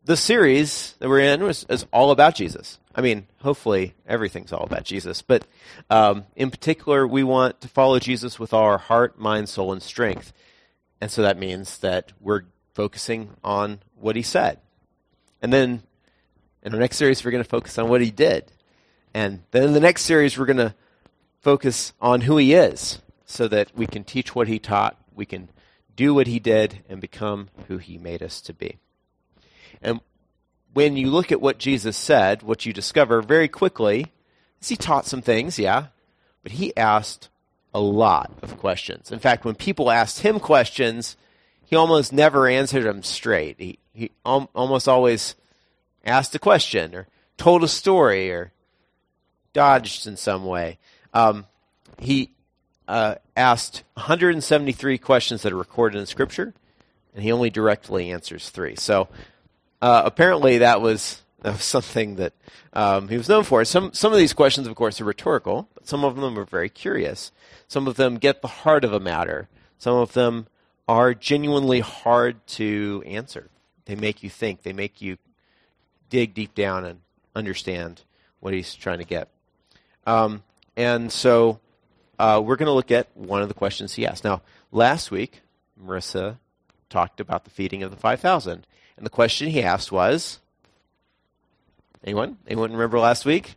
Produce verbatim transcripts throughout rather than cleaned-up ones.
the series that we're in was, is all about Jesus. I mean, hopefully everything's all about Jesus, but um, in particular, we want to follow Jesus with all our heart, mind, soul, and strength. And so that means that we're focusing on what he said. And then in our next series, we're going to focus on what he did. And then in the next series, we're going to focus on who he is so that we can teach what he taught, we can do what he did, and become who he made us to be. And when you look at what Jesus said, what you discover very quickly is he taught some things, yeah, but he asked a lot of questions. In fact, when people asked him questions, he almost never answered them straight. He, he al- almost always asked a question or told a story or dodged in some way. Um, he uh, asked one hundred seventy-three questions that are recorded in Scripture, and he only directly answers three. So uh, apparently that was, that was something that um, he was known for. Some some of these questions, of course, are rhetorical, but some of them are very curious. Some of them get the heart of a matter. Some of them are genuinely hard to answer. They make you think. They make you dig deep down and understand what he's trying to get. Um, and so uh, we're going to look at one of the questions he asked. Now, last week, Marissa talked about the feeding of the five thousand. And the question he asked was, anyone? Anyone remember last week?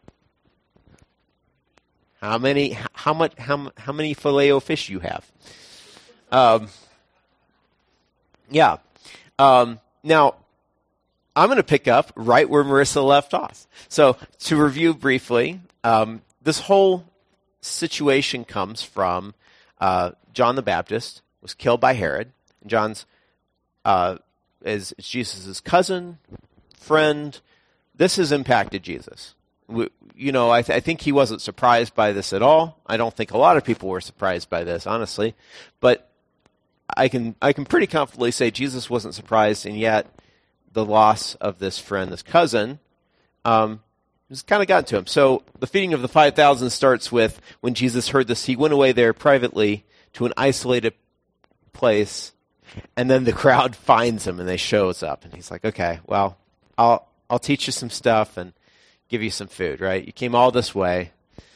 How many, how much, how, how many Filet-O-Fish you have? Um, yeah. Um, now, I'm going to pick up right where Marissa left off. So, to review briefly, um, this whole situation comes from uh, John the Baptist was killed by Herod. John's uh, is, is Jesus' cousin, friend. This has impacted Jesus. We, you know, I, th- I think he wasn't surprised by this at all. I don't think a lot of people were surprised by this, honestly. But I can I can pretty confidently say Jesus wasn't surprised, and yet the loss of this friend, this cousin, um, has kind of gotten to him. So the feeding of the five thousand starts with when Jesus heard this, he went away there privately to an isolated place, and then the crowd finds him and they shows up, and he's like, okay, well, I'll I'll teach you some stuff and give you some food, right? You came all this way.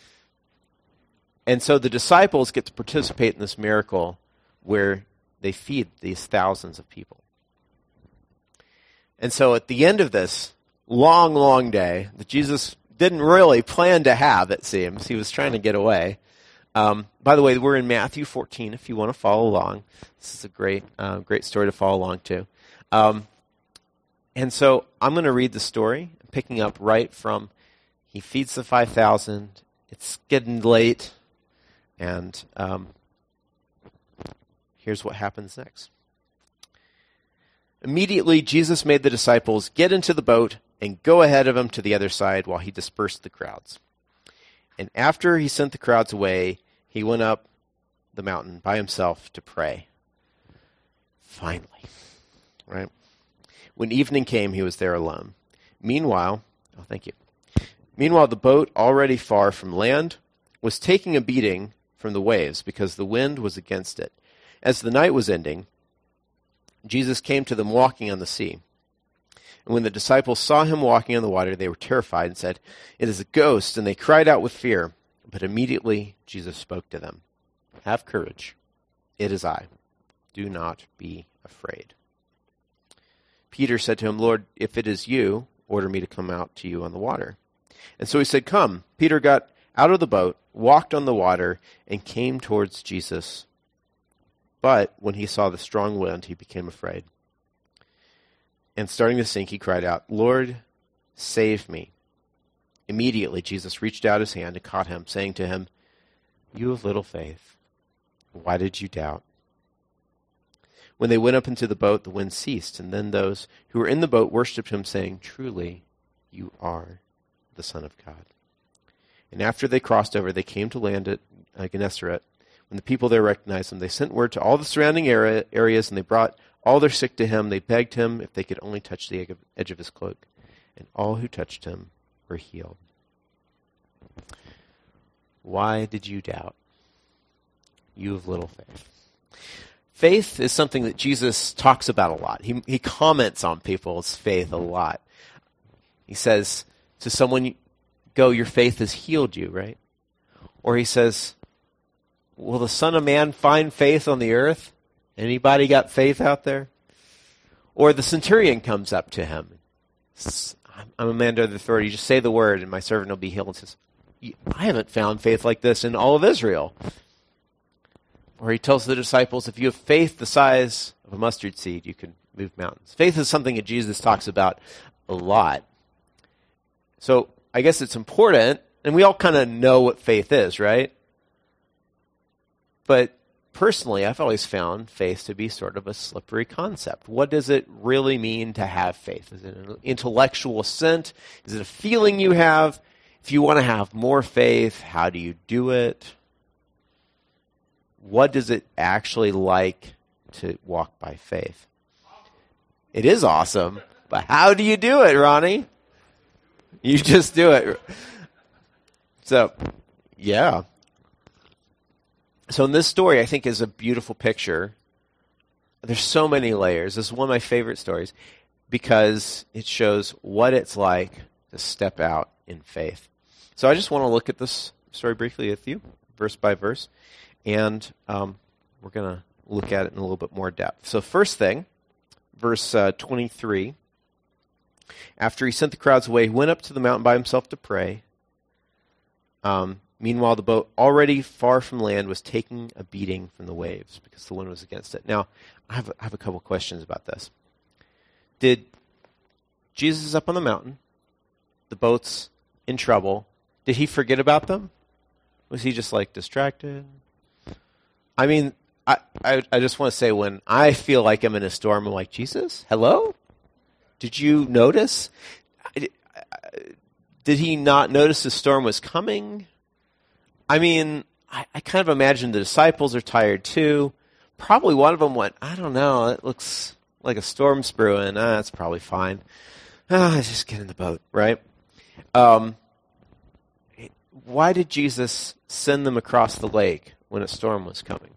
And so the disciples get to participate in this miracle where they feed these thousands of people. And so at the end of this long, long day that Jesus didn't really plan to have, it seems, he was trying to get away. Um, by the way, we're in Matthew fourteen if you want to follow along. This is a great, uh, great story to follow along to. Um, and so I'm going to read the story, picking up right from he feeds the five thousand. It's getting late, and um, here's what happens next. Immediately, Jesus made the disciples get into the boat and go ahead of him to the other side while he dispersed the crowds. And after he sent the crowds away, he went up the mountain by himself to pray. Finally, right? When evening came, he was there alone. Meanwhile, oh, thank you. Meanwhile, the boat, already far from land, was taking a beating from the waves because the wind was against it. As the night was ending, Jesus came to them walking on the sea. And when the disciples saw him walking on the water, they were terrified and said, "It is a ghost," and they cried out with fear. But immediately Jesus spoke to them. "Have courage. It is I. Do not be afraid." Peter said to him, "Lord, if it is you, order me to come out to you on the water." And so he said, "Come." Peter got out of the boat, walked on the water, and came towards Jesus. But when he saw the strong wind, he became afraid. And starting to sink, he cried out, "Lord, save me." Immediately Jesus reached out his hand and caught him, saying to him, "You of little faith, why did you doubt?" When they went up into the boat, the wind ceased, and then those who were in the boat worshipped him, saying, "Truly, you are the Son of God." And after they crossed over, they came to land at uh, Gennesaret. When the people there recognized him, they sent word to all the surrounding area, areas, and they brought all their sick to him. They begged him if they could only touch the edge of his cloak. And all who touched him were healed. Why did you doubt, you of little faith? Faith is something that Jesus talks about a lot. He, he comments on people's faith a lot. He says to someone, go, your faith has healed you, right? Or he says, will the Son of Man find faith on the earth? Anybody got faith out there? Or the centurion comes up to him. I'm a man under authority. Just say the word and my servant will be healed. And says, I haven't found faith like this in all of Israel. Or he tells the disciples, if you have faith the size of a mustard seed, you can move mountains. Faith is something that Jesus talks about a lot. So I guess it's important, and we all kind of know what faith is, right? But personally, I've always found faith to be sort of a slippery concept. What does it really mean to have faith? Is it an intellectual assent? Is it a feeling you have? If you want to have more faith, how do you do it? What does it actually like to walk by faith? It is awesome, but how do you do it, Ronnie? You just do it. So, yeah. So in this story, I think, is a beautiful picture. There's so many layers. This is one of my favorite stories because it shows what it's like to step out in faith. So I just want to look at this story briefly with you, verse by verse, and um, we're going to look at it in a little bit more depth. So first thing, verse uh, twenty-three, after he sent the crowds away, he went up to the mountain by himself to pray. Um, meanwhile, the boat, already far from land, was taking a beating from the waves because the wind was against it. Now, I have, I have a couple questions about this. Did Jesus is up on the mountain, the boat's in trouble, did he forget about them? Was he just like distracted? I mean, I, I, I just want to say, when I feel like I'm in a storm, I'm like, Jesus, hello? Did you notice? I, I, did he not notice the storm was coming? I mean, I, I kind of imagine the disciples are tired too. Probably one of them went, I don't know, it looks like a storm's brewing. Ah, that's probably fine. Ah, just get in the boat, right? Um, why did Jesus send them across the lake when a storm was coming?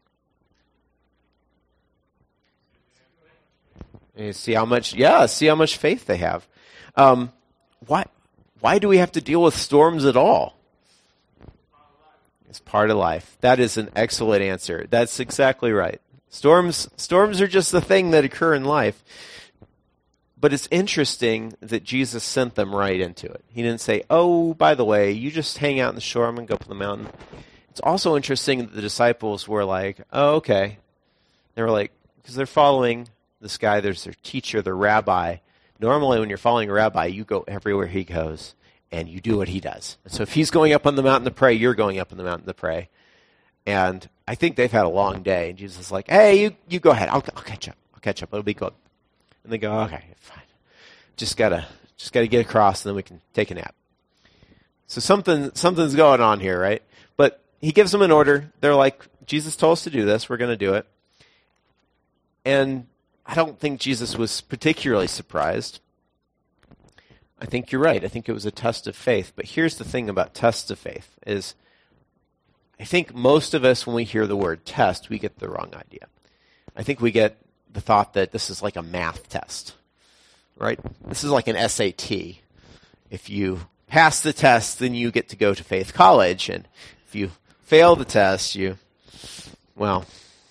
You see how much, yeah, see how much faith they have. Um, why, why do we have to deal with storms at all? It's part of life. That is an excellent answer. That's exactly right. Storms, storms are just the thing that occur in life. But it's interesting that Jesus sent them right into it. He didn't say, oh, by the way, you just hang out in the shore, I'm going to go up on the mountain. It's also interesting that the disciples were like, oh, okay. They were like, because they're following this guy, there's their teacher, their rabbi. Normally when you're following a rabbi, you go everywhere he goes, and you do what he does. And so if he's going up on the mountain to pray, you're going up on the mountain to pray. And I think they've had a long day. And Jesus is like, hey, you, you go ahead. I'll, I'll catch up. I'll catch up. It'll be good. And they go, okay, fine. Just gotta, just gotta get across, and then we can take a nap. So something, something's going on here, right? But he gives them an order. They're like, Jesus told us to do this. We're going to do it. And I don't think Jesus was particularly surprised. I think you're right. I think it was a test of faith. But here's the thing about tests of faith is I think most of us, when we hear the word test, we get the wrong idea. I think we get the thought that this is like a math test, right? This is like an S A T. If you pass the test, then you get to go to Faith College. And if you fail the test, you, well,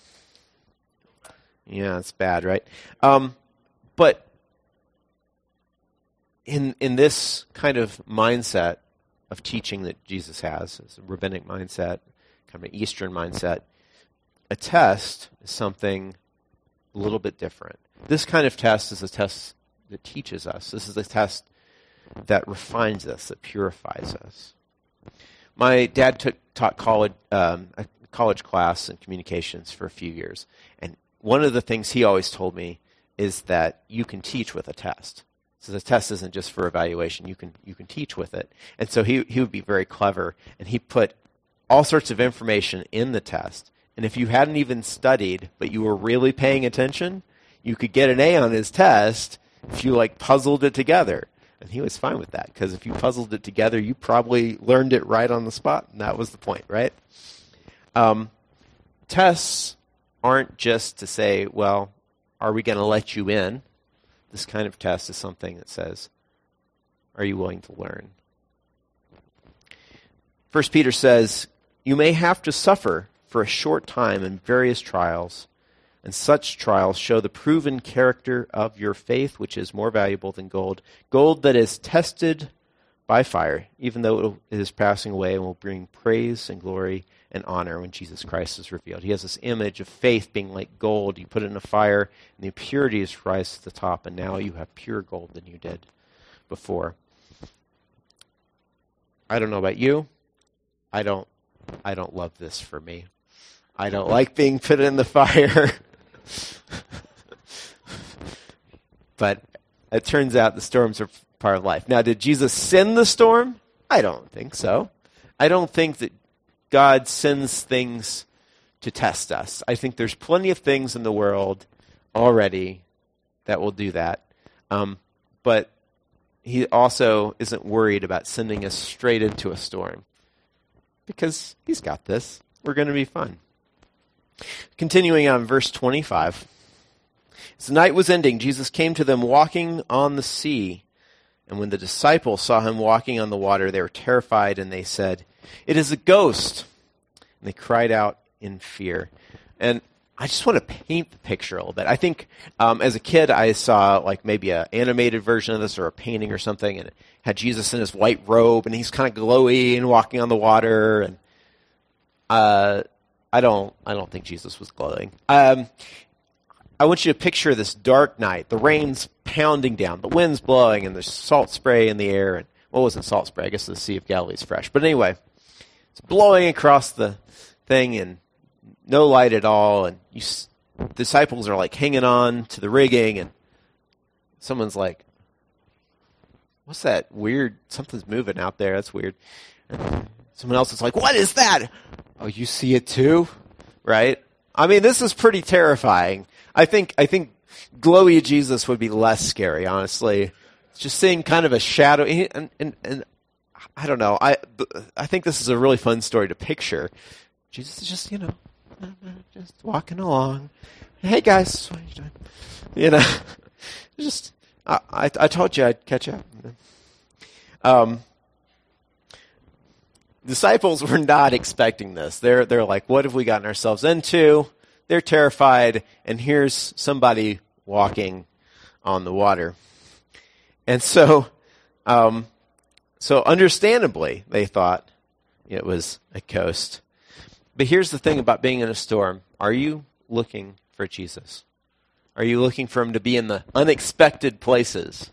yeah, it's bad, right? Um, but in in this kind of mindset of teaching that Jesus has, it's a rabbinic mindset, kind of an Eastern mindset, a test is something a little bit different. This kind of test is a test that teaches us. This is a test that refines us, that purifies us. My dad took taught college um, a college class in communications for a few years, and one of the things he always told me is that you can teach with a test. So the test isn't just for evaluation. You can you can teach with it. And so he he would be very clever, and he put all sorts of information in the test. And if you hadn't even studied, but you were really paying attention, you could get an A on his test if you like puzzled it together. And he was fine with that, because if you puzzled it together, you probably learned it right on the spot, and that was the point, right? Um, tests aren't just to say, well, are we going to let you in? This kind of test is something that says, are you willing to learn? First Peter says, you may have to suffer for a short time in various trials, and such trials show the proven character of your faith, which is more valuable than gold. Gold that is tested by fire, even though it is passing away, and will bring praise and glory and honor when Jesus Christ is revealed. He has this image of faith being like gold. You put it in a fire, and the impurities rise to the top, and now you have pure gold than you did before. I don't know about you. I don't I don't love this for me. I don't like being put in the fire. But it turns out the storms are part of life. Now, did Jesus send the storm? I don't think so. I don't think that God sends things to test us. I think there's plenty of things in the world already that will do that. Um, but he also isn't worried about sending us straight into a storm, because he's got this. We're going to be fine. Continuing on, verse twenty-five. As the night was ending, Jesus came to them walking on the sea. And when the disciples saw him walking on the water, they were terrified, and they said, "It is a ghost." And they cried out in fear. And I just want to paint the picture a little bit. I think um, as a kid, I saw like maybe an animated version of this or a painting or something, and it had Jesus in his white robe, and he's kind of glowy and walking on the water. And uh, I don't, I don't think Jesus was glowing. Um, I want you to picture this dark night. The rain's pounding down, the wind's blowing, and there's salt spray in the air. And what wasn't salt spray? I guess the Sea of Galilee's fresh. But anyway, it's blowing across the thing, and no light at all, and you, disciples are like hanging on to the rigging, and someone's like, "What's that weird? Something's moving out there. That's weird." And someone else is like, "What is that?" "Oh, you see it too?" Right? I mean, this is pretty terrifying. I think I think glowy Jesus would be less scary, honestly. Just seeing kind of a shadow, and and, and I don't know. I I think this is a really fun story to picture. Jesus is just, you know, just walking along. "Hey guys, what are you doing?" You know, just I, I, I told you I'd catch up. Um, disciples were not expecting this. They're they're like, "What have we gotten ourselves into?" They're terrified, and here's somebody walking on the water, and so, um, so understandably, they thought it was a ghost. But here's the thing about being in a storm. Are you looking for Jesus? Are you looking for him to be in the unexpected places?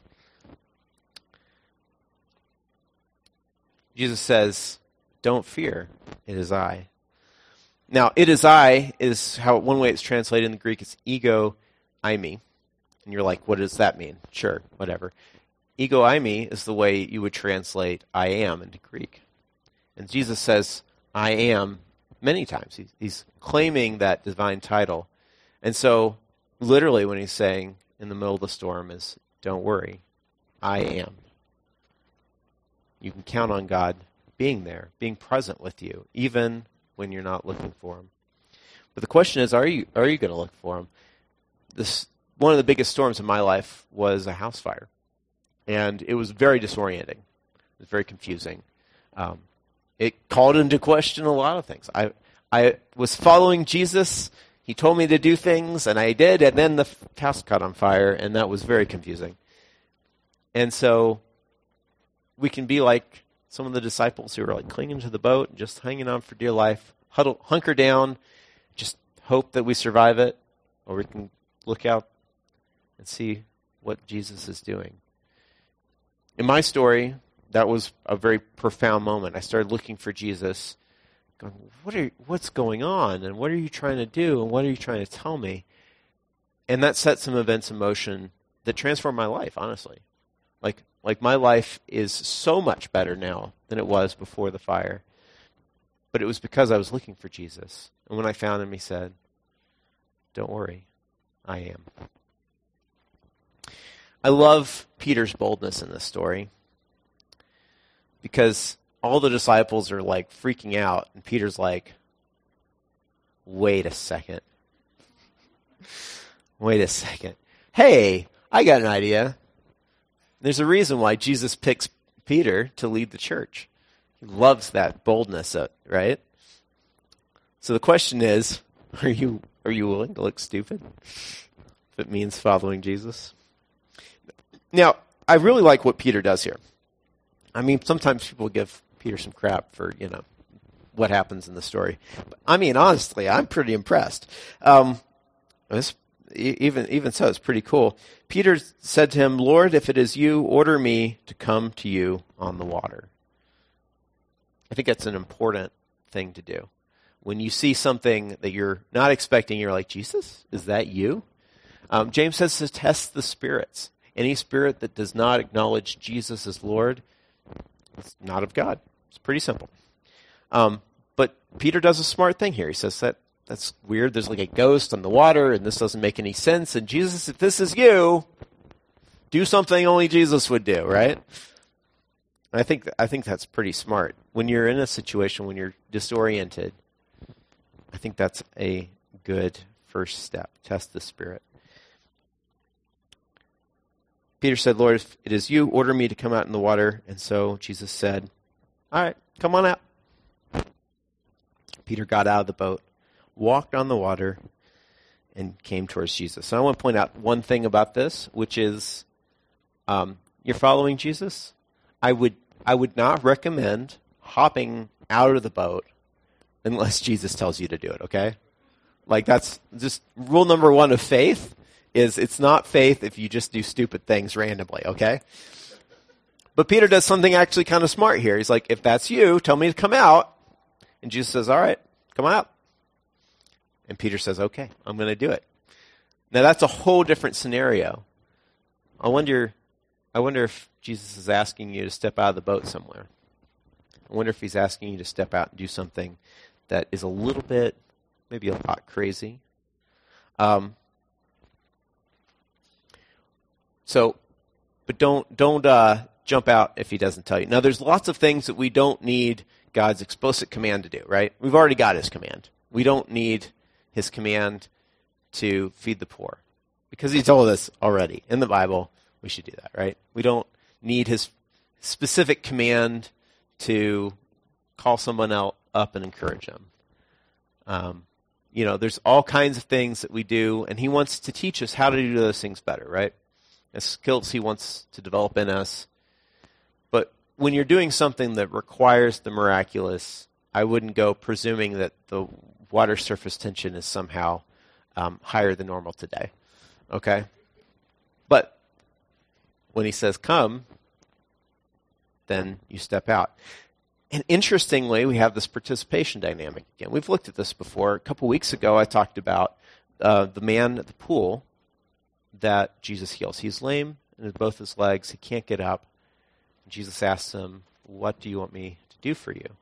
Jesus says, "Don't fear, it is I." Now, "it is I" is how one way it's translated in the Greek. It's ego eimi. And you're like, what does that mean? Sure, whatever. Ego eimi is the way you would translate "I am" into Greek. And Jesus says, "I am," many times. He's, he's claiming that divine title. And so, literally, when he's saying in the middle of the storm is, "Don't worry, I am." You can count on God being there, being present with you, even when you're not looking for him. But the question is, are you are you going to look for him? This one of the biggest storms in my life was a house fire. And it was very disorienting. It was very confusing. Um, It called into question a lot of things. I I was following Jesus. He told me to do things, and I did, and then the house caught on fire, and that was very confusing. And so we can be like some of the disciples who were like clinging to the boat, just hanging on for dear life, huddle, hunker down, just hope that we survive it, or we can look out and see what Jesus is doing. In my story, that was a very profound moment. I started looking for Jesus, going, what are, what's going on? And what are you trying to do? And what are you trying to tell me? And that set some events in motion that transformed my life, honestly. Like, like my life is so much better now than it was before the fire. But it was because I was looking for Jesus. And when I found him, he said, "Don't worry, I am." I love Peter's boldness in this story, because all the disciples are like freaking out, and Peter's like, "Wait a second. Wait a second. Hey, I got an idea. There's a reason why Jesus picks Peter to lead the church. He loves that boldness, right? So the question is, are you are you willing to look stupid if it means following Jesus? Now, I really like what Peter does here. I mean, sometimes people give Peter some crap for, you know, what happens in the story. But, I mean, honestly, I'm pretty impressed. Um, this, even even so, it's pretty cool. Peter said to him, "Lord, if it is you, order me to come to you on the water." I think that's an important thing to do. When you see something that you're not expecting, you're like, Jesus, is that you? Um, James says to test the spirits. Any spirit that does not acknowledge Jesus as Lord, it's not of God. It's pretty simple. Um, but Peter does a smart thing here. He says that that's weird. There's like a ghost on the water, and this doesn't make any sense. And Jesus, if this is you, do something only Jesus would do, right? I think I think that's pretty smart. When you're in a situation, when you're disoriented, I think that's a good first step. Test the spirit. Peter said, "Lord, if it is you, order me to come out in the water." And so Jesus said, "All right, come on out." Peter got out of the boat, walked on the water, and came towards Jesus. So I want to point out one thing about this, which is um, you're following Jesus. I would I would not recommend hopping out of the boat unless Jesus tells you to do it, okay? Like that's just rule number one of faith is it's not faith if you just do stupid things randomly, okay? But Peter does something actually kind of smart here. He's like, if that's you, tell me to come out. And Jesus says, all right, come out. And Peter says, okay, I'm going to do it. Now that's a whole different scenario. I wonder, I wonder if Jesus is asking you to step out of the boat somewhere. I wonder if he's asking you to step out and do something that is a little bit, maybe a lot crazy. Um, so, but don't don't uh, jump out if he doesn't tell you. Now, there's lots of things that we don't need God's explicit command to do, right? We've already got his command. We don't need his command to feed the poor because he told us already in the Bible we should do that, right? We don't need his specific command to call someone else up and encourage them. Um, you know, there's all kinds of things that we do, and he wants to teach us how to do those things better, right? The skills he wants to develop in us. But when you're doing something that requires the miraculous, I wouldn't go presuming that the water surface tension is somehow um, higher than normal today, okay? But when he says come, then you step out. And interestingly, we have this participation dynamic again. We've looked at this before. A couple weeks ago, I talked about uh, the man at the pool that Jesus heals. He's lame in both his legs. He can't get up. And Jesus asks him, what do you want me to do for you?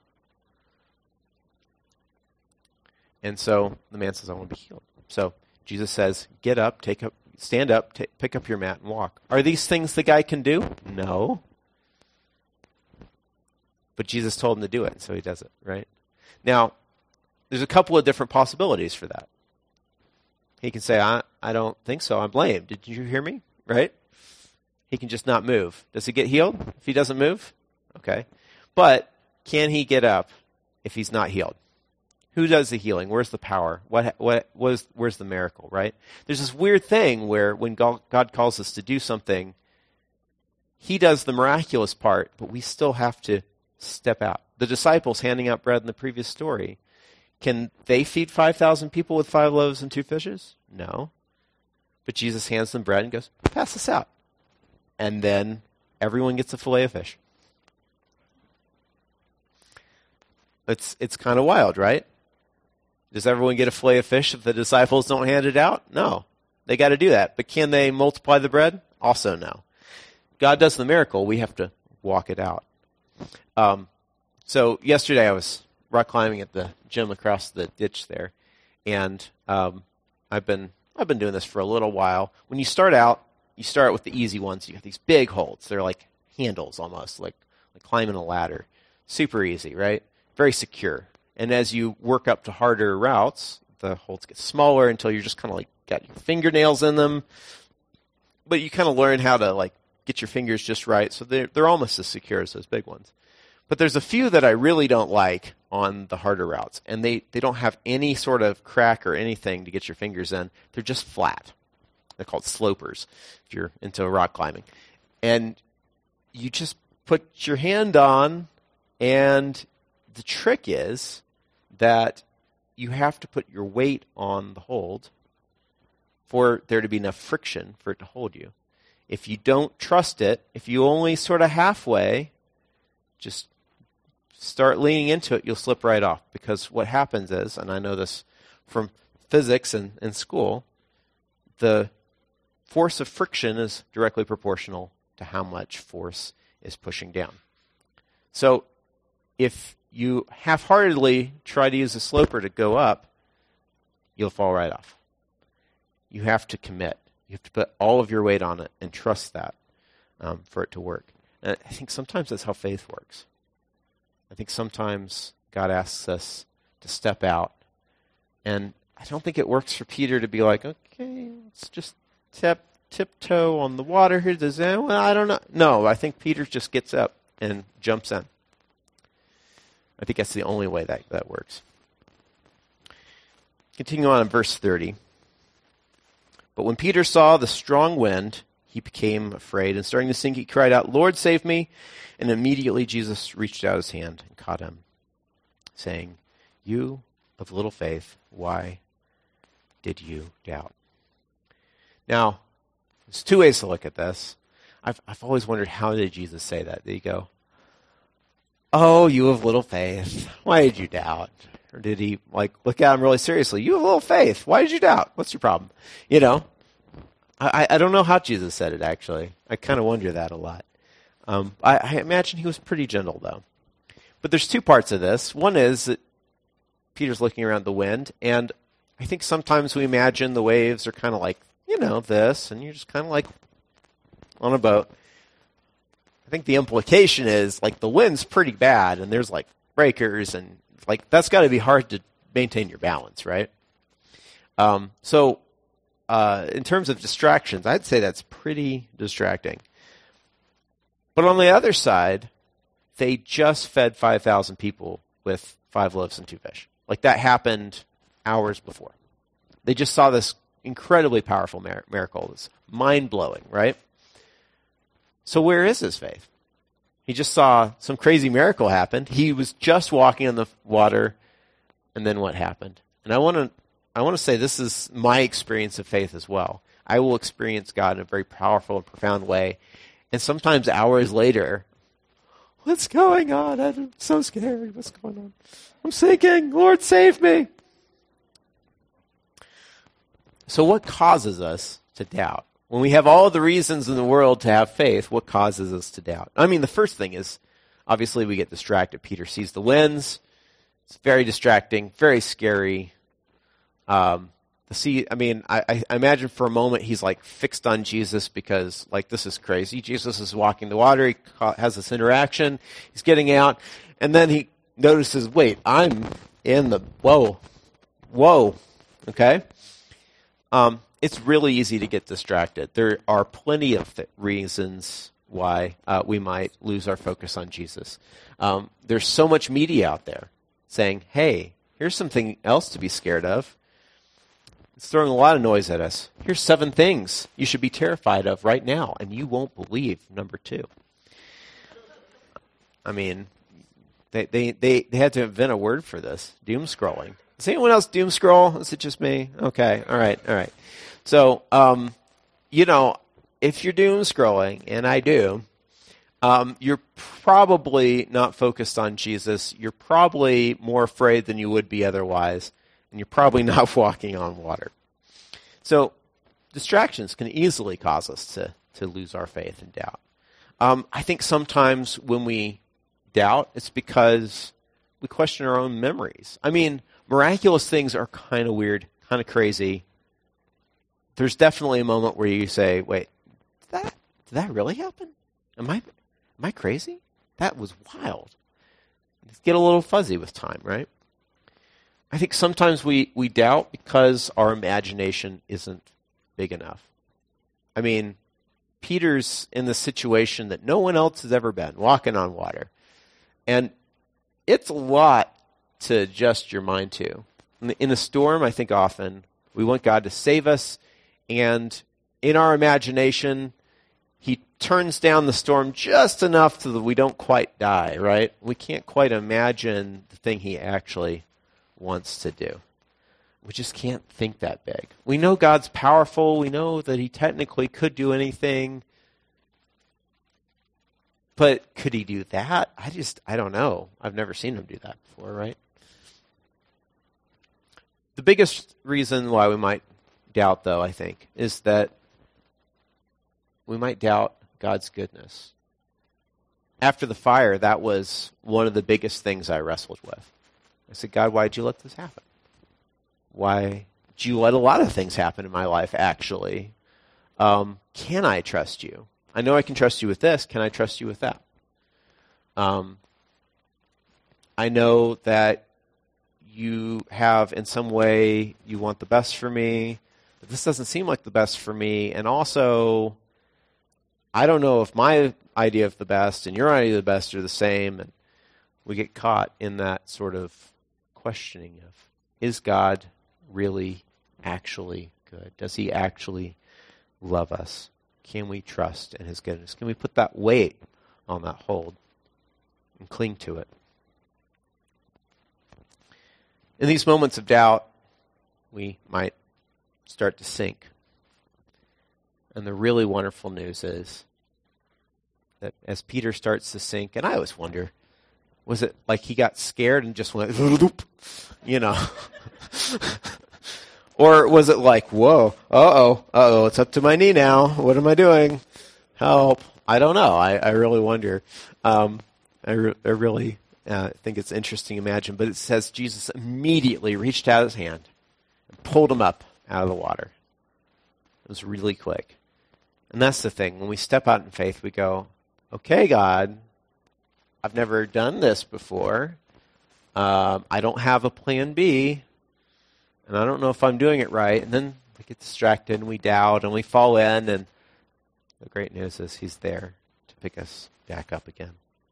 And so the man says, I want to be healed. So Jesus says, get up, take up, stand up, t- pick up your mat and walk. Are these things the guy can do? No. But Jesus told him to do it, so he does it, right? Now, there's a couple of different possibilities for that. He can say, I, I don't think so. I'm lame. Did you hear me? Right? He can just not move. Does he get healed if he doesn't move? Okay. But can he get up if he's not healed? Who does the healing? Where's the power? What what was where's the miracle, right? There's this weird thing where when God calls us to do something, he does the miraculous part, but we still have to step out. The disciples handing out bread in the previous story, can they feed five thousand people with five loaves and two fishes? No. But Jesus hands them bread and goes, pass this out. And then everyone gets a fillet of fish. It's it's kind of wild, right? Does everyone get a fillet of fish if the disciples don't hand it out? No. They got to do that. But can they multiply the bread? Also no. God does the miracle. We have to walk it out. Um, so yesterday I was rock climbing at the gym across the ditch there, and um, I've been I've been doing this for a little while. When you start out, you start with the easy ones. You have these big holds. They're like handles almost, like like climbing a ladder. Super easy, right? Very secure. And as you work up to harder routes, the holds get smaller until you're just kind of like got your fingernails in them, but you kind of learn how to like get your fingers just right, so they're, they're almost as secure as those big ones. But there's a few that I really don't like on the harder routes, and they, they don't have any sort of crack or anything to get your fingers in. They're just flat. They're called slopers if you're into rock climbing. And you just put your hand on, and the trick is that you have to put your weight on the hold for there to be enough friction for it to hold you. If you don't trust it, if you only sort of halfway just start leaning into it, you'll slip right off. Because what happens is, and I know this from physics and in school, the force of friction is directly proportional to how much force is pushing down. So if you half-heartedly try to use a sloper to go up, you'll fall right off. You have to commit. You have to put all of your weight on it and trust that um, for it to work. And I think sometimes that's how faith works. I think sometimes God asks us to step out. And I don't think it works for Peter to be like, okay, let's just tip, tiptoe on the water here. Does that, well, I don't know. No, I think Peter just gets up and jumps in. I think that's the only way that, that works. Continue on in verse thirty. But when Peter saw the strong wind, he became afraid, and starting to sink, he cried out, "Lord, save me!" And immediately Jesus reached out his hand and caught him, saying, "You of little faith, why did you doubt?" Now, there's two ways to look at this. I've I've always wondered, how did Jesus say that? Did he go, "Oh, you of little faith, why did you doubt?" Or did he like look at him really seriously? "You have little faith, why did you doubt? What's your problem?" You know, I, I don't know how Jesus said it, actually. I kind of wonder that a lot. Um, I, I imagine he was pretty gentle, though. But there's two parts of this. One is that Peter's looking around the wind, and I think sometimes we imagine the waves are kind of like, you know, this, and you're just kind of like on a boat. I think the implication is, like, the wind's pretty bad, and there's, like, breakers, and, like, that's got to be hard to maintain your balance, right? Um, so, uh, in terms of distractions, I'd say that's pretty distracting. But on the other side, they just fed five thousand people with five loaves and two fish. Like, that happened hours before. They just saw this incredibly powerful mir- miracle. It's mind-blowing, right? So where is his faith? He just saw some crazy miracle happen. He was just walking on the water, and then what happened? And I want to I want to say this is my experience of faith as well. I will experience God in a very powerful and profound way. And sometimes hours later, what's going on? I'm so scared. What's going on? I'm sinking. Lord, save me. So what causes us to doubt? When we have all the reasons in the world to have faith, what causes us to doubt? I mean, the first thing is, obviously, we get distracted. Peter sees the winds. It's very distracting, very scary. Um, the sea, I mean, I, I imagine for a moment he's like fixed on Jesus because, like, this is crazy. Jesus is walking the water. He ca- has this interaction. He's getting out. And then he notices, wait, I'm in the, whoa, whoa, okay? Um, it's really easy to get distracted. There are plenty of th- reasons why uh, we might lose our focus on Jesus. Um, there's so much media out there saying, hey, here's something else to be scared of. It's throwing a lot of noise at us. Here's seven things you should be terrified of right now, and you won't believe number two. I mean, they they, they, they had to invent a word for this, doom scrolling. Does anyone else doom scroll? Is it just me? Okay, all right, all right. So, um, you know, if you're doom scrolling, and I do, um, you're probably not focused on Jesus. You're probably more afraid than you would be otherwise. And you're probably not walking on water. So distractions can easily cause us to, to lose our faith and doubt. Um, I think sometimes when we doubt, it's because we question our own memories. I mean, miraculous things are kind of weird, kind of crazy. There's definitely a moment where you say, wait, did that, did that really happen? Am I, am I crazy? That was wild. Get a little fuzzy with time, right? I think sometimes we, we doubt because our imagination isn't big enough. I mean, Peter's in the situation that no one else has ever been, walking on water. And it's a lot to adjust your mind to. In, the, in a storm, I think often we want God to save us, and in our imagination, he turns down the storm just enough so that we don't quite die, right? We can't quite imagine the thing he actually wants to do. We just can't think that big. We know God's powerful. We know that he technically could do anything. But could he do that? I just, I don't know. I've never seen him do that before, right? The biggest reason why we might doubt, though, I think, is that we might doubt God's goodness. After the fire, that was one of the biggest things I wrestled with. I said, God, why did you let this happen? Why did you let a lot of things happen in my life, actually? Um, can I trust you? I know I can trust you with this. Can I trust you with that? Um, I know that you have, in some way, you want the best for me, but this doesn't seem like the best for me. And also, I don't know if my idea of the best and your idea of the best are the same. And we get caught in that sort of questioning of, is God really actually good? Does he actually love us? Can we trust in his goodness? Can we put that weight on that hold and cling to it? In these moments of doubt, we might start to sink. And the really wonderful news is that as Peter starts to sink, and I always wonder, was it like he got scared and just went, you know? Or was it like, whoa, uh-oh, uh-oh, it's up to my knee now. What am I doing? Help. I don't know. I, I really wonder. Um, I, re- I really uh, think it's interesting to imagine. But it says Jesus immediately reached out his hand and pulled him up out of the water. It was really quick. And that's the thing. When we step out in faith, we go, okay, God, I've never done this before. Um, I don't have a plan B. And I don't know if I'm doing it right. And then we get distracted and we doubt and we fall in. And the great news is he's there to pick us back up again.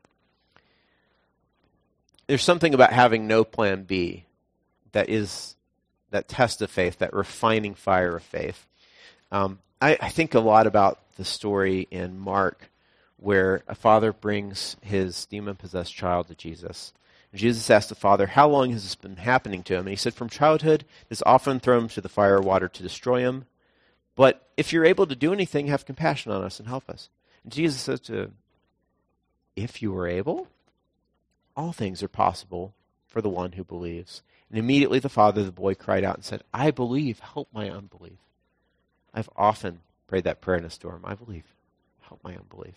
There's something about having no plan B that is that test of faith, that refining fire of faith. Um, I, I think a lot about the story in Mark where a father brings his demon-possessed child to Jesus. Jesus asked the father, how long has this been happening to him? And he said, from childhood, it is often thrown to the fire or water to destroy him. But if you're able to do anything, have compassion on us and help us. And Jesus says to him, if you are able, all things are possible for the one who believes. And immediately the father of the boy cried out and said, I believe, help my unbelief. I've often prayed that prayer in a storm. I believe, help my unbelief.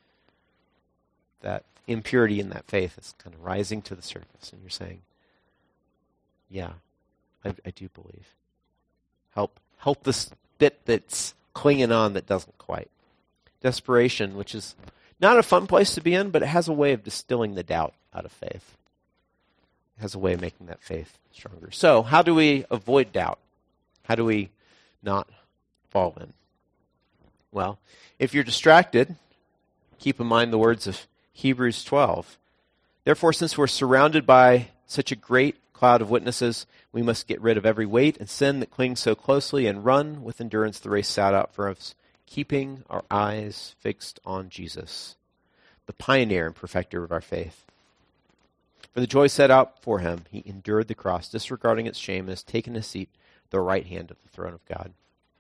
That impurity in that faith is kind of rising to the surface, and you're saying, yeah, I, I do believe. Help help this bit that's clinging on that doesn't quite. Desperation, which is not a fun place to be in, but it has a way of distilling the doubt out of faith. It has a way of making that faith stronger. So, how do we avoid doubt? How do we not fall in? Well, if you're distracted, keep in mind the words of Hebrews twelve. Therefore, since we're surrounded by such a great cloud of witnesses, we must get rid of every weight and sin that clings so closely and run with endurance the race set out for us, keeping our eyes fixed on Jesus, the pioneer and perfecter of our faith. For the joy set out for him, he endured the cross, disregarding its shame, and has taken his seat at the right hand of the throne of God.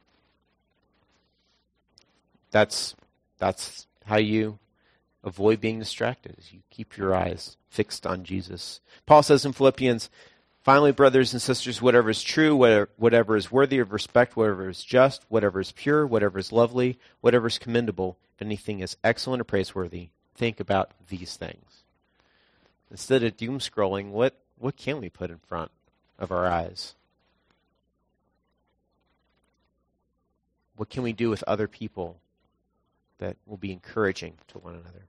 That's that's how you avoid being distracted, as you keep your eyes fixed on Jesus. Paul says in Philippians, finally, brothers and sisters, whatever is true, whatever, whatever is worthy of respect, whatever is just, whatever is pure, whatever is lovely, whatever is commendable, if anything is excellent or praiseworthy, think about these things. Instead of doom scrolling, what, what can we put in front of our eyes? What can we do with other people that will be encouraging to one another?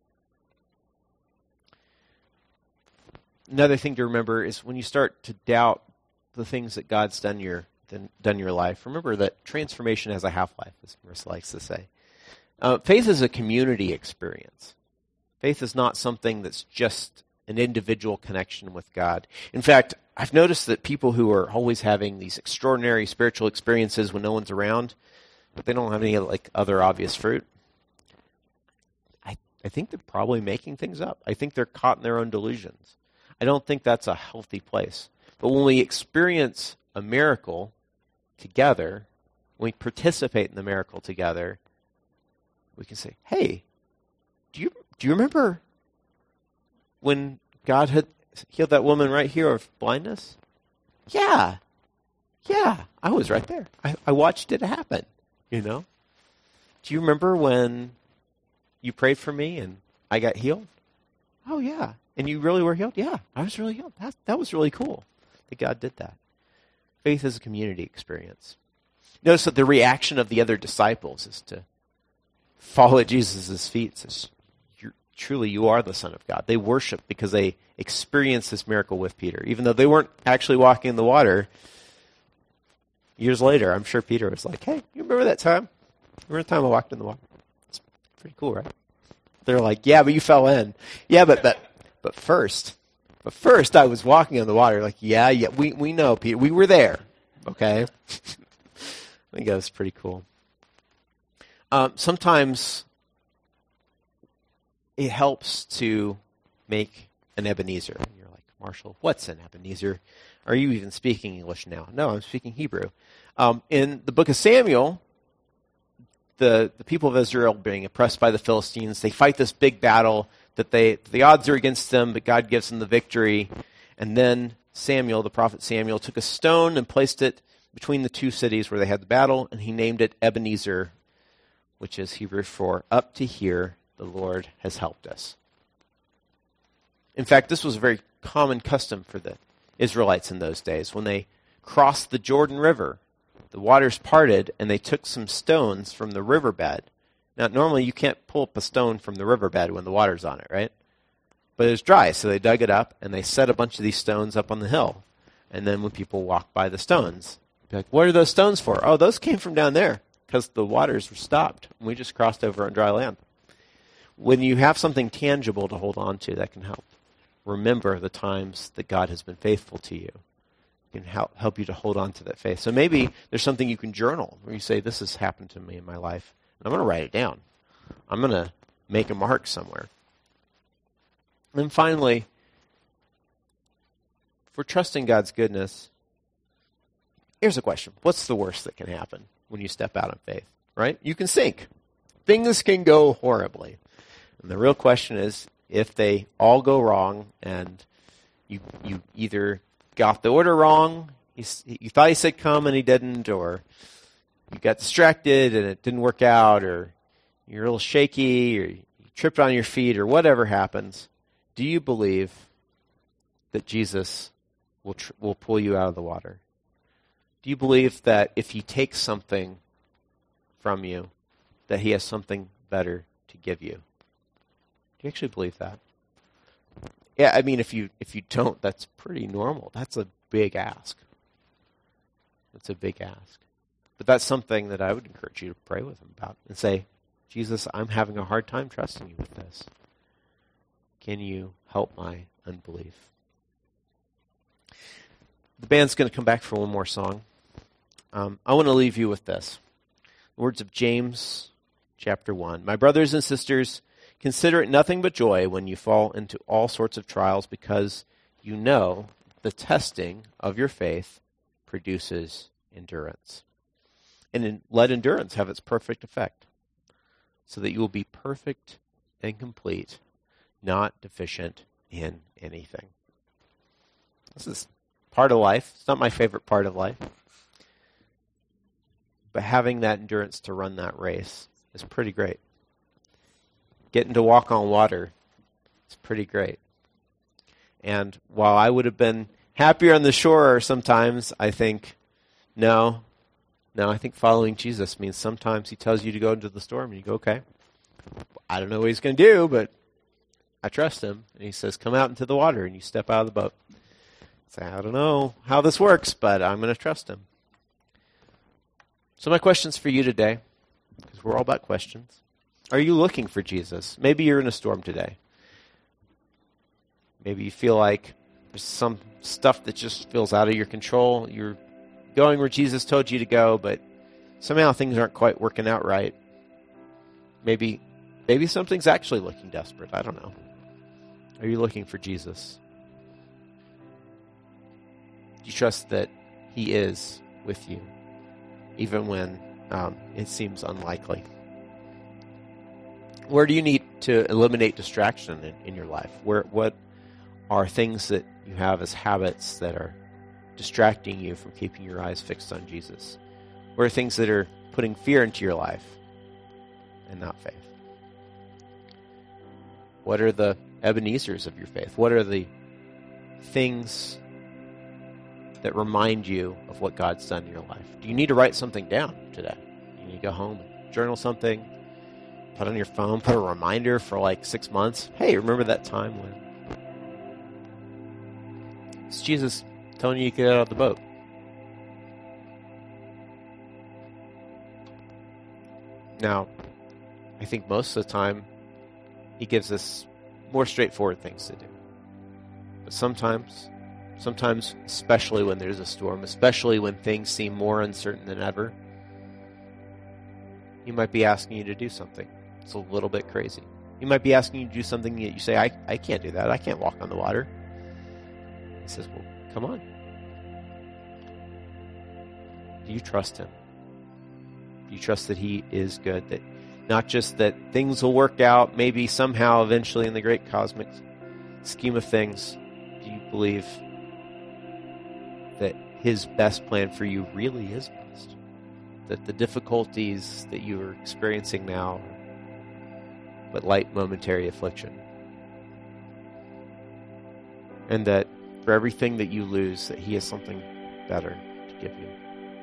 Another thing to remember is when you start to doubt the things that God's done your done, done in your life, remember that transformation has a half-life, as Marissa likes to say. Uh, faith is a community experience. Faith is not something that's just an individual connection with God. In fact, I've noticed that people who are always having these extraordinary spiritual experiences when no one's around, but they don't have any like other obvious fruit, I, I think they're probably making things up. I think they're caught in their own delusions. I don't think that's a healthy place. But when we experience a miracle together, when we participate in the miracle together, we can say, hey, do you do you remember when God had healed that woman right here of blindness? Yeah. Yeah, I was right there. I, I watched it happen, you know? Do you remember when you prayed for me and I got healed? Oh, yeah. And you really were healed? Yeah, I was really healed. That, that was really cool that God did that. Faith is a community experience. Notice that the reaction of the other disciples is to fall at Jesus' feet. Says, You're, truly, you are the Son of God. They worship because they experienced this miracle with Peter. Even though they weren't actually walking in the water, years later, I'm sure Peter was like, hey, you remember that time? Remember the time I walked in the water? It's pretty cool, right? They're like, yeah, but you fell in. Yeah, but but but first, but first I was walking on the water. Like, yeah, yeah, we, we know, Peter. We were there, okay? I think that was pretty cool. Um, sometimes it helps to make an Ebenezer. And you're like, Marshall, what's an Ebenezer? Are you even speaking English now? No, I'm speaking Hebrew. Um, in the book of Samuel, the, the people of Israel being oppressed by the Philistines, they fight this big battle that they the odds are against them, but God gives them the victory. And then Samuel, the prophet Samuel, took a stone and placed it between the two cities where they had the battle, and he named it Ebenezer, which is Hebrew for up to here the Lord has helped us. In fact, this was a very common custom for the Israelites in those days. When they crossed the Jordan River, the waters parted, and they took some stones from the riverbed. Now, normally you can't pull up a stone from the riverbed when the water's on it, right? But it was dry, so they dug it up, and they set a bunch of these stones up on the hill. And then when people walked by the stones, they'd be like, what are those stones for? Oh, those came from down there, because the waters were stopped, and we just crossed over on dry land. When you have something tangible to hold on to, that can help. Remember the times that God has been faithful to you. It can help, help you to hold on to that faith. So maybe there's something you can journal where you say, this has happened to me in my life. And I'm going to write it down. I'm going to make a mark somewhere. And then finally, if we're trusting God's goodness, here's a question. What's the worst that can happen when you step out in faith? Right? You can sink. Things can go horribly. And the real question is, if they all go wrong and you you either got the order wrong, you, you thought he said come and he didn't, or you got distracted and it didn't work out, or you're a little shaky, or you tripped on your feet, or whatever happens, do you believe that Jesus will tr- will pull you out of the water? Do you believe that if he takes something from you, that he has something better to give you? Do you actually believe that? Yeah, I mean, if you if you don't, that's pretty normal. That's a big ask. That's a big ask. But that's something that I would encourage you to pray with him about and say, Jesus, I'm having a hard time trusting you with this. Can you help my unbelief? The band's going to come back for one more song. Um, I want to leave you with this. The words of James chapter one. My brothers and sisters, consider it nothing but joy when you fall into all sorts of trials, because you know the testing of your faith produces endurance. And in, let endurance have its perfect effect, so that you will be perfect and complete, not deficient in anything. This is part of life. It's not my favorite part of life. But having that endurance to run that race is pretty great. Getting to walk on water is pretty great. And while I would have been happier on the shore sometimes, I think, no, no, I think following Jesus means sometimes he tells you to go into the storm and you go, okay, I don't know what he's going to do, but I trust him. And he says, come out into the water, and you step out of the boat. Say, I don't know how this works, but I'm going to trust him. So my question's for you today, because we're all about questions. Are you looking for Jesus? Maybe you're in a storm today. Maybe you feel like there's some stuff that just feels out of your control. You're going where Jesus told you to go, but somehow things aren't quite working out right. Maybe, maybe something's actually looking desperate. I don't know. Are you looking for Jesus? Do you trust that he is with you, even when um, it seems unlikely? Where do you need to eliminate distraction in, in your life? Where, what are things that you have as habits that are distracting you from keeping your eyes fixed on Jesus? What are things that are putting fear into your life and not faith? What are the Ebenezers of your faith? What are the things that remind you of what God's done in your life? Do you need to write something down today? Do you need to go home and journal something? Put on your phone, put a reminder for like six months. Hey, remember that time when it's Jesus telling you to get out of the boat? Now, I think most of the time he gives us more straightforward things to do. But sometimes, sometimes, especially when there's a storm, especially when things seem more uncertain than ever, he might be asking you to do something. It's a little bit crazy. He might be asking you to do something that you say, I, I can't do that. I can't walk on the water. He says, well, come on. Do you trust him? Do you trust that he is good? That not just that things will work out, maybe somehow eventually in the great cosmic scheme of things. Do you believe that his best plan for you really is best? That the difficulties that you are experiencing now are but light momentary affliction? And that for everything that you lose, that he has something better to give you.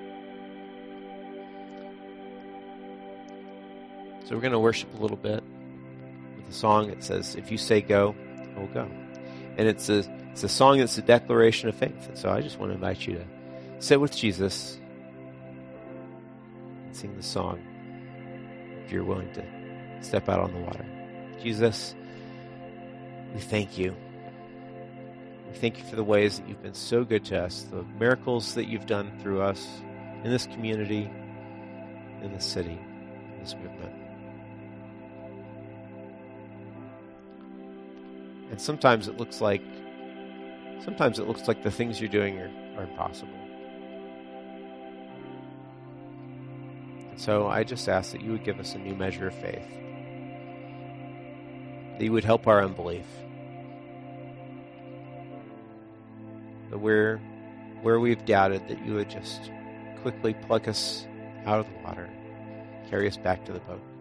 So we're going to worship a little bit with a song that says, if you say go, I will go. And it's a, it's a song that's a declaration of faith. And so I just want to invite you to sit with Jesus and sing the song if you're willing to step out on the water. Jesus, we thank you. We thank you for the ways that you've been so good to us, the miracles that you've done through us in this community, in this city, in this movement. And sometimes it looks like sometimes it looks like the things you're doing are, are impossible. And so I just ask that you would give us a new measure of faith. That you would help our unbelief. That where, where we've doubted, that you would just quickly pluck us out of the water, carry us back to the boat.